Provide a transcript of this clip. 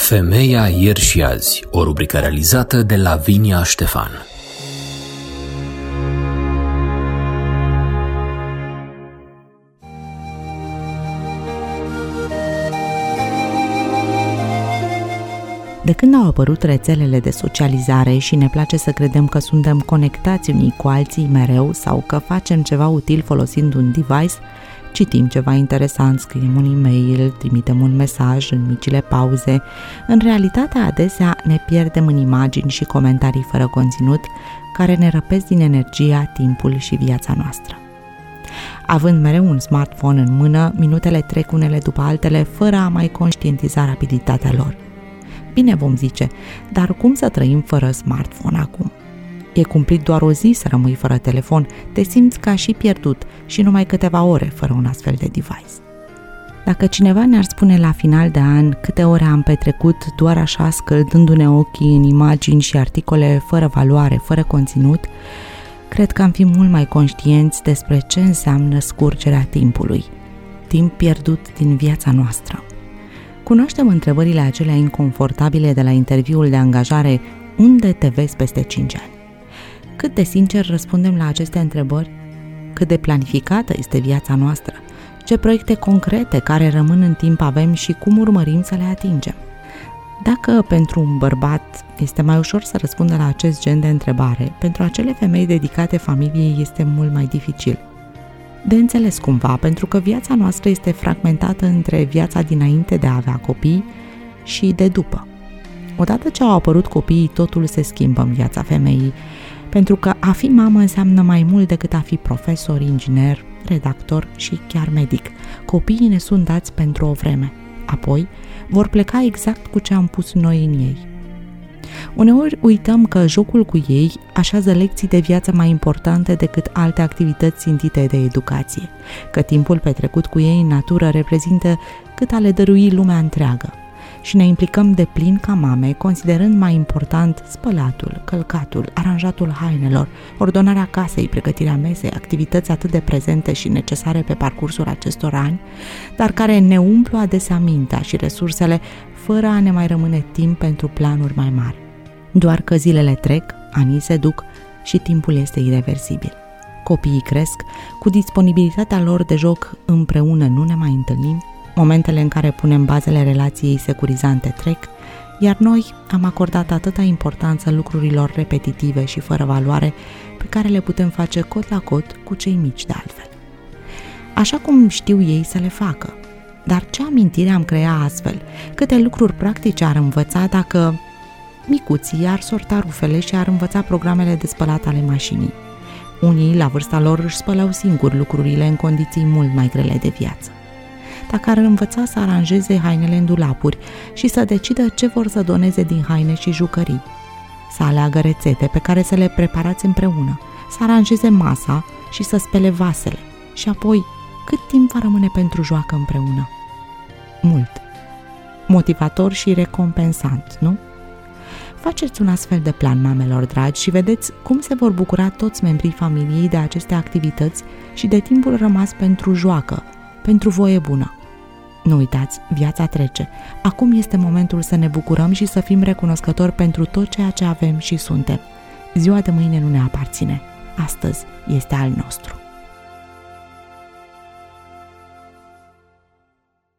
Femeia ieri și azi, o rubrică realizată de Lavinia Ștefan. De când au apărut rețelele de socializare și ne place să credem că suntem conectați unii cu alții mereu sau că facem ceva util folosind un device, citim ceva interesant, scriem un e-mail, trimitem un mesaj în micile pauze, în realitate adesea ne pierdem în imagini și comentarii fără conținut care ne răpesc din energia, timpul și viața noastră. Având mereu un smartphone în mână, minutele trec unele după altele fără a mai conștientiza rapiditatea lor. Bine, vom zice, dar cum să trăim fără smartphone acum? E cumplit doar o zi să rămâi fără telefon, te simți ca și pierdut și numai câteva ore fără un astfel de device. Dacă cineva ne-ar spune la final de an câte ore am petrecut doar așa scăldându-ne ochii în imagini și articole fără valoare, fără conținut, cred că am fi mult mai conștienți despre ce înseamnă scurgerea timpului, timp pierdut din viața noastră. Cunoaștem întrebările acelea inconfortabile de la interviul de angajare: unde te vezi peste 5 ani? Cât de sincer răspundem la aceste întrebări? Cât de planificată este viața noastră? Ce proiecte concrete care rămân în timp avem și cum urmărim să le atingem? Dacă pentru un bărbat este mai ușor să răspundă la acest gen de întrebare, pentru acele femei dedicate familiei este mult mai dificil. De înțeles cumva, pentru că viața noastră este fragmentată între viața dinainte de a avea copii și de după. Odată ce au apărut copiii, totul se schimbă în viața femeii, pentru că a fi mamă înseamnă mai mult decât a fi profesor, inginer, redactor și chiar medic. Copiii ne sunt dați pentru o vreme, apoi vor pleca exact cu ce am pus noi în ei. Uneori uităm că jocul cu ei așează lecții de viață mai importante decât alte activități țintite de educație, că timpul petrecut cu ei în natură reprezintă cât a le dărui lumea întreagă și ne implicăm de plin ca mame, considerând mai important spălatul, călcatul, aranjatul hainelor, ordonarea casei, pregătirea mesei, activități atât de prezente și necesare pe parcursul acestor ani, dar care ne umplu adesea mintea și resursele fără a ne mai rămâne timp pentru planuri mai mari. Doar că zilele trec, anii se duc și timpul este ireversibil. Copiii cresc, cu disponibilitatea lor de joc împreună nu ne mai întâlnim, momentele în care punem bazele relației securizante trec, iar noi am acordat atâta importanță lucrurilor repetitive și fără valoare pe care le putem face cot la cot cu cei mici de altfel. Așa cum știu ei să le facă. Dar ce amintire am creat astfel? Câte lucruri practice ar învăța dacă micuții ar sorta rufele și ar învăța programele de spălat ale mașinii? Unii, la vârsta lor, își spălau singuri lucrurile în condiții mult mai grele de viață. Dacă ar învăța să aranjeze hainele în dulapuri și să decidă ce vor să doneze din haine și jucării, să aleagă rețete pe care să le preparați împreună, să aranjeze masa și să spele vasele și apoi cât timp va rămâne pentru joacă împreună? Mult. Motivator și recompensant, nu? Faceți un astfel de plan, mamelor dragi, și vedeți cum se vor bucura toți membrii familiei de aceste activități și de timpul rămas pentru joacă, pentru voie bună. Nu uitați, viața trece. Acum este momentul să ne bucurăm și să fim recunoscători pentru tot ceea ce avem și suntem. Ziua de mâine nu ne aparține. Astăzi este al nostru.